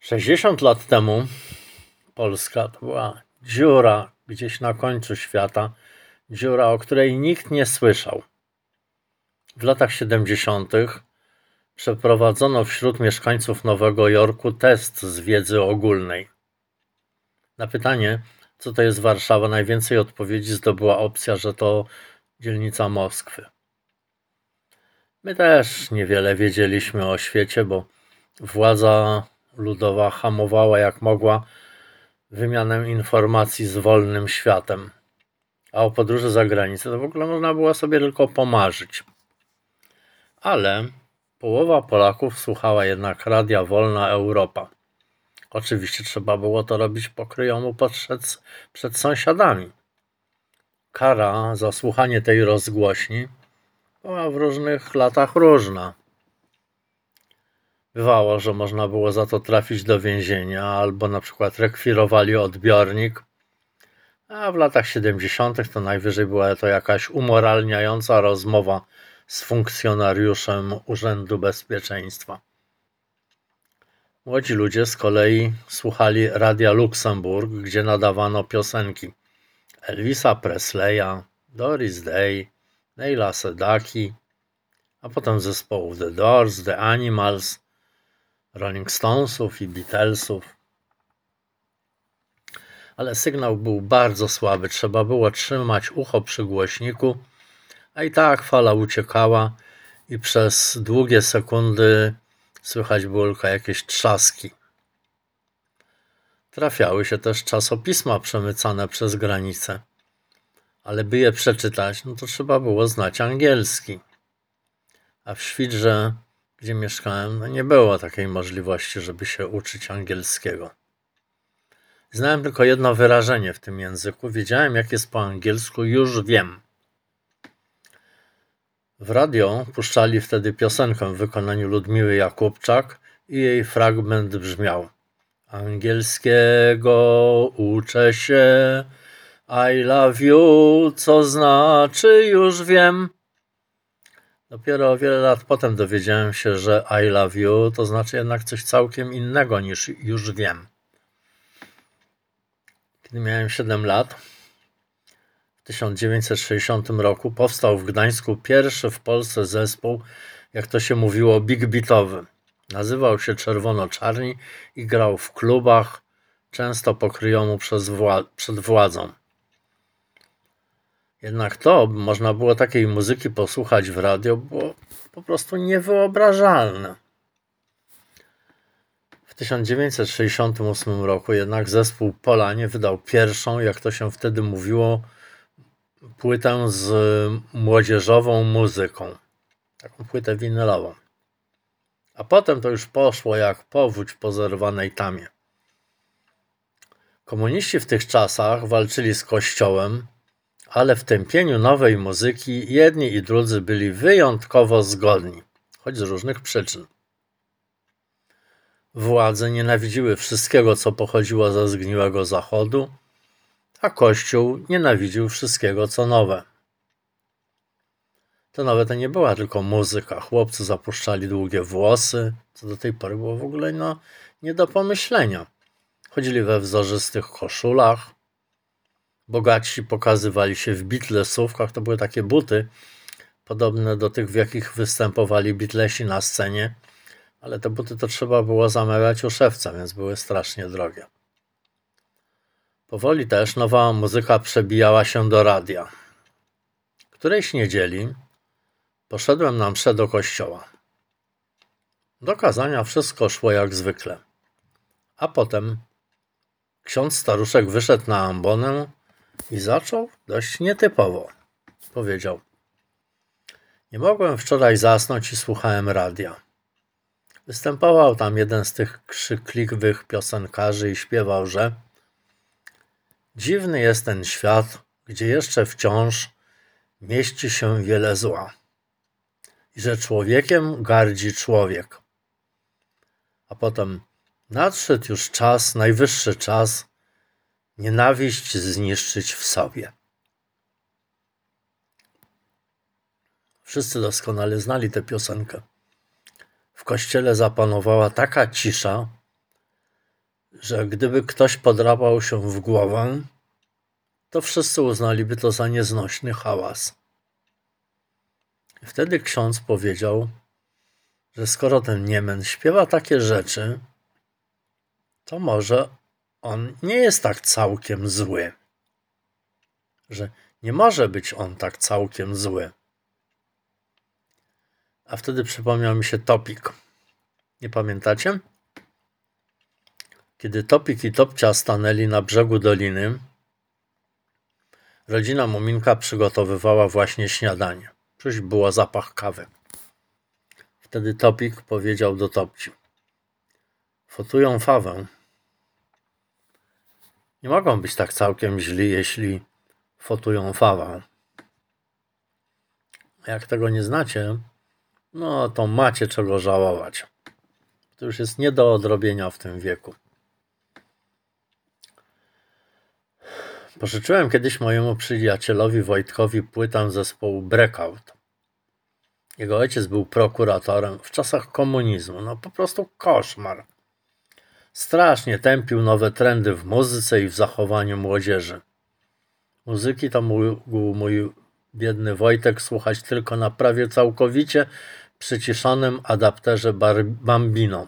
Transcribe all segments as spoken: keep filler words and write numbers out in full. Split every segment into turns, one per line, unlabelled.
sześćdziesiąt lat temu Polska to była dziura gdzieś na końcu świata, dziura, o której nikt nie słyszał. W latach siedemdziesiątych przeprowadzono wśród mieszkańców Nowego Jorku test z wiedzy ogólnej. Na pytanie, co to jest Warszawa, najwięcej odpowiedzi zdobyła opcja, że to dzielnica Moskwy. My też niewiele wiedzieliśmy o świecie, bo władza ludowa hamowała jak mogła wymianę informacji z wolnym światem. A o podróży za granicę to w ogóle można było sobie tylko pomarzyć. Ale połowa Polaków słuchała jednak Radia Wolna Europa. Oczywiście trzeba było to robić pokryjomu przed, przed sąsiadami. Kara za słuchanie tej rozgłośni była w różnych latach różna. Bywało, że można było za to trafić do więzienia, albo na przykład rekwirowali odbiornik, a w latach siedemdziesiątych to najwyżej była to jakaś umoralniająca rozmowa z funkcjonariuszem Urzędu Bezpieczeństwa. Młodzi ludzie z kolei słuchali Radia Luksemburg, gdzie nadawano piosenki Elvisa Presleya, Doris Day, Neila Sedaki, a potem zespołów The Doors, The Animals, Rolling Stonesów i Beatlesów. Ale sygnał był bardzo słaby, trzeba było trzymać ucho przy głośniku, a i tak fala uciekała i przez długie sekundy słychać było tylko jakieś trzaski. Trafiały się też czasopisma przemycane przez granicę, ale by je przeczytać, no to trzeba było znać angielski. A w Świdrze, gdzie mieszkałem, no nie było takiej możliwości, żeby się uczyć angielskiego. Znałem tylko jedno wyrażenie w tym języku. Wiedziałem, jak jest po angielsku, już wiem. W radio puszczali wtedy piosenkę w wykonaniu Ludmiły Jakubczak i jej fragment brzmiał: angielskiego uczę się, I love you, co znaczy już wiem. Dopiero o wiele lat potem dowiedziałem się, że I love you to znaczy jednak coś całkiem innego niż już wiem. Kiedy miałem siedem lat, w tysiąc dziewięćset sześćdziesiątym roku powstał w Gdańsku pierwszy w Polsce zespół, jak to się mówiło, big beatowy. Nazywał się Czerwono-Czarni i grał w klubach, często pokryjomu przez wła- przed władzą. Jednak to, by można było takiej muzyki posłuchać w radio, było po prostu niewyobrażalne. W tysiąc dziewięćset sześćdziesiątym ósmym roku jednak zespół Polanie wydał pierwszą, jak to się wtedy mówiło, płytę z młodzieżową muzyką. Taką płytę winylową. A potem to już poszło jak powódź po zerwanej tamie. Komuniści w tych czasach walczyli z Kościołem, ale w tępieniu nowej muzyki jedni i drudzy byli wyjątkowo zgodni, choć z różnych przyczyn. Władze nienawidziły wszystkiego, co pochodziło ze zgniłego Zachodu, a Kościół nienawidził wszystkiego, co nowe. To nowe to nie była tylko muzyka. Chłopcy zapuszczali długie włosy, co do tej pory było w ogóle no, nie do pomyślenia. Chodzili we wzorzystych koszulach. Bogaci pokazywali się w Beatlesówkach. To były takie buty podobne do tych, w jakich występowali Beatlesi na scenie, ale te buty to trzeba było zamawiać u szewca, więc były strasznie drogie. Powoli też nowa muzyka przebijała się do radia. Którejś niedzieli poszedłem na mszę do kościoła. Do kazania wszystko szło jak zwykle. A potem ksiądz staruszek wyszedł na ambonę i zaczął dość nietypowo. Powiedział: nie mogłem wczoraj zasnąć i słuchałem radia. Występował tam jeden z tych krzykliwych piosenkarzy i śpiewał, że dziwny jest ten świat, gdzie jeszcze wciąż mieści się wiele zła i że człowiekiem gardzi człowiek. A potem nadszedł już czas, najwyższy czas, nienawiść zniszczyć w sobie. Wszyscy doskonale znali tę piosenkę. W kościele zapanowała taka cisza, że gdyby ktoś podrapał się w głowę, to wszyscy uznaliby to za nieznośny hałas. I wtedy ksiądz powiedział, że skoro ten Niemen śpiewa takie rzeczy, to może on nie jest tak całkiem zły. Że nie może być on tak całkiem zły. A wtedy przypomniał mi się Topik. Nie pamiętacie? Kiedy Topik i Topcia stanęli na brzegu doliny, rodzina Muminka przygotowywała właśnie śniadanie. Czuć było zapach kawy. Wtedy Topik powiedział do Topci: fotują fawę. Nie mogą być tak całkiem źli, jeśli fotują fawę. Jak tego nie znacie, no to macie czego żałować. To już jest nie do odrobienia w tym wieku. Pożyczyłem kiedyś mojemu przyjacielowi Wojtkowi płytę zespołu Breakout. Jego ojciec był prokuratorem w czasach komunizmu. No po prostu koszmar. Strasznie tępił nowe trendy w muzyce i w zachowaniu młodzieży. Muzyki to mógł mój biedny Wojtek słuchać tylko na prawie całkowicie przyciszonym adapterze Bambino.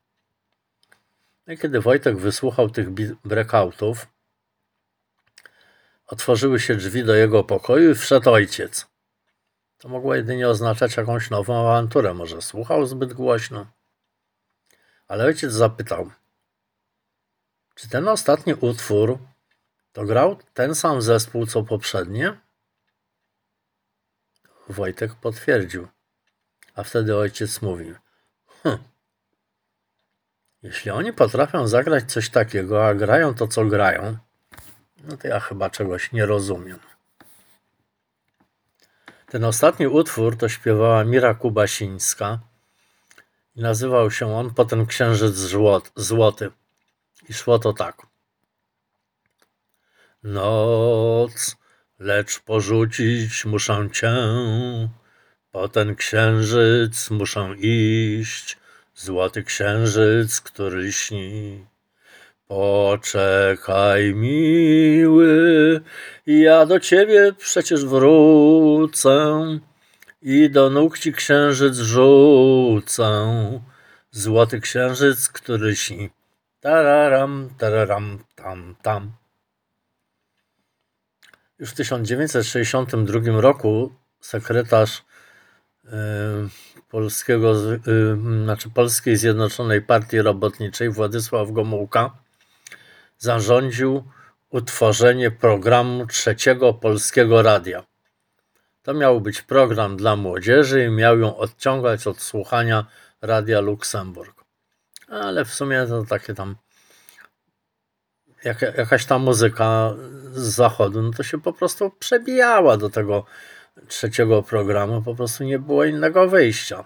I kiedy Wojtek wysłuchał tych breakoutów, otworzyły się drzwi do jego pokoju i wszedł ojciec. To mogło jedynie oznaczać jakąś nową awanturę. Może słuchał zbyt głośno. Ale ojciec zapytał: czy ten ostatni utwór to grał ten sam zespół co poprzednie? Wojtek potwierdził. A wtedy ojciec mówił: hm, jeśli oni potrafią zagrać coś takiego, a grają to, co grają, no to ja chyba czegoś nie rozumiem. Ten ostatni utwór to śpiewała Mira Kubasińska i nazywał się on Potem księżyc złoty. I szło to tak. Noc, lecz porzucić muszę cię, po ten księżyc muszę iść, złoty księżyc, który śni. Poczekaj, miły, ja do ciebie przecież wrócę i do nóg ci księżyc rzucę, złoty księżyc, który śni. Tararam, tararam, tam, tam. Już w tysiąc dziewięćset sześćdziesiątym drugim roku sekretarz yy, polskiego, yy, znaczy Polskiej Zjednoczonej Partii Robotniczej Władysław Gomułka zarządził utworzenie programu Trzeciego Polskiego Radia. To miał być program dla młodzieży i miał ją odciągać od słuchania Radia Luksemburg. Ale w sumie to takie tam jak, jakaś ta muzyka z zachodu, no to się po prostu przebijała do tego trzeciego programu, po prostu nie było innego wyjścia.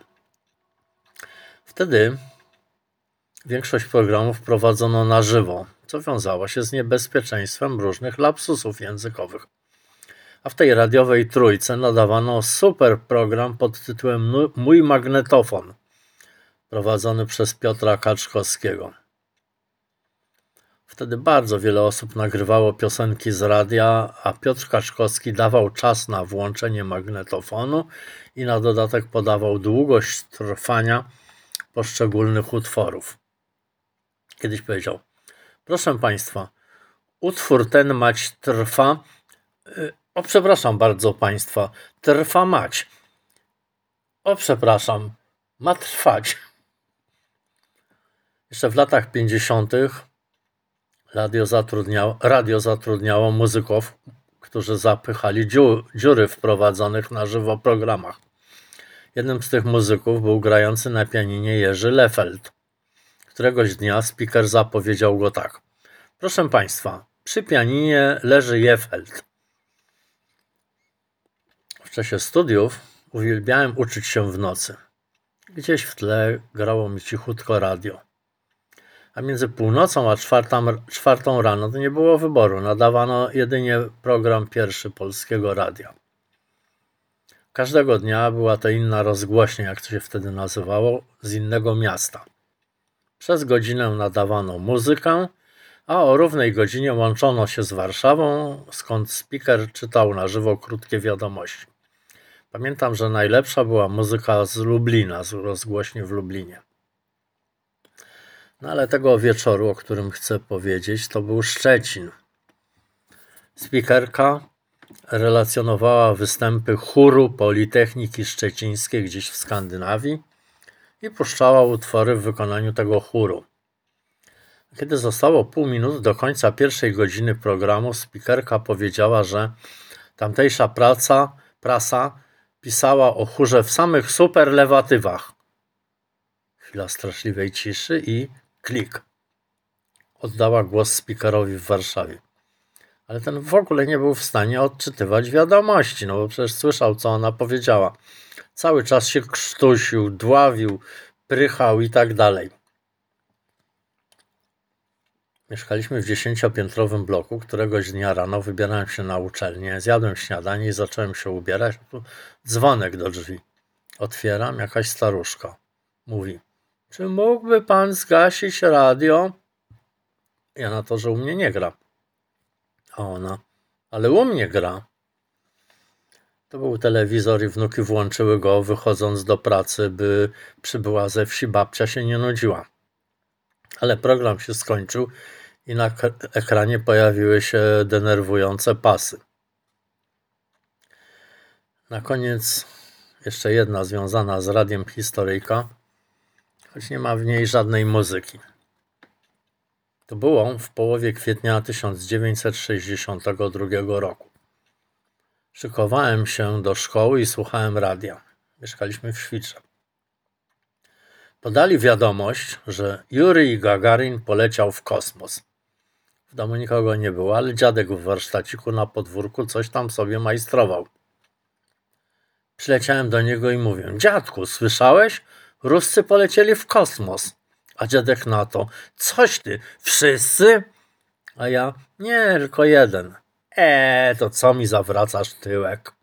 Wtedy większość programów prowadzono na żywo, co wiązało się z niebezpieczeństwem różnych lapsusów językowych. A w tej radiowej trójce nadawano super program pod tytułem Mój magnetofon, prowadzony przez Piotra Kaczkowskiego. Wtedy bardzo wiele osób nagrywało piosenki z radia, a Piotr Kaczkowski dawał czas na włączenie magnetofonu i na dodatek podawał długość trwania poszczególnych utworów. Kiedyś powiedział: proszę Państwa, utwór ten mać trwa, o przepraszam bardzo Państwa, trwa mać, o przepraszam, ma trwać. Jeszcze w latach pięćdziesiątych radio zatrudniało, radio zatrudniało muzyków, którzy zapychali dziu, dziury w prowadzonych na żywo programach. Jednym z tych muzyków był grający na pianinie Jerzy Lefeld. Któregoś dnia speaker zapowiedział go tak: proszę Państwa, przy pianinie leży Lefeld. W czasie studiów uwielbiałem uczyć się w nocy. Gdzieś w tle grało mi cichutko radio. A między północą a czwartą, czwartą rano to nie było wyboru. Nadawano jedynie program pierwszy Polskiego Radia. Każdego dnia była to inna rozgłośnia, jak to się wtedy nazywało, z innego miasta. Przez godzinę nadawano muzykę a o równej godzinie łączono się z Warszawą, skąd speaker czytał na żywo krótkie wiadomości. Pamiętam, że najlepsza była muzyka z Lublina, z rozgłośni w Lublinie. No ale tego wieczoru, o którym chcę powiedzieć, to był Szczecin. Speakerka relacjonowała występy chóru Politechniki Szczecińskiej gdzieś w Skandynawii i puszczała utwory w wykonaniu tego chóru. Kiedy zostało pół minuty do końca pierwszej godziny programu, speakerka powiedziała, że tamtejsza praca, prasa pisała o chórze w samych superlewatywach. Chwila straszliwej ciszy i klik. Oddała głos speakerowi w Warszawie. Ale ten w ogóle nie był w stanie odczytywać wiadomości, no bo przecież słyszał, co ona powiedziała. Cały czas się krztusił, dławił, prychał i tak dalej. Mieszkaliśmy w dziesięciopiętrowym bloku. Któregoś dnia rano wybierałem się na uczelnię, zjadłem śniadanie i zacząłem się ubierać. Tu dzwonek do drzwi. Otwieram, jakaś staruszka. Mówi, czy mógłby pan zgasić radio? Ja na to, że u mnie nie gra. A ona, ale u mnie gra. To był telewizor i wnuki włączyły go, wychodząc do pracy, by przybyła ze wsi babcia się nie nudziła. Ale program się skończył i na ekranie pojawiły się denerwujące pasy. Na koniec jeszcze jedna związana z radiem historyjka, choć nie ma w niej żadnej muzyki. To było w połowie kwietnia tysiąc dziewięćset sześćdziesiątego drugiego roku. Szykowałem się do szkoły i słuchałem radia. Mieszkaliśmy w Świdrze. Podali wiadomość, że Jurij Gagarin poleciał w kosmos. W domu nikogo nie było, ale dziadek w warsztaciku na podwórku coś tam sobie majstrował. Przyleciałem do niego i mówię, dziadku, słyszałeś? Ruscy polecieli w kosmos. A dziadek na to, coś ty, wszyscy? A ja, nie, tylko jeden. Eee, to co mi zawracasz tyłek?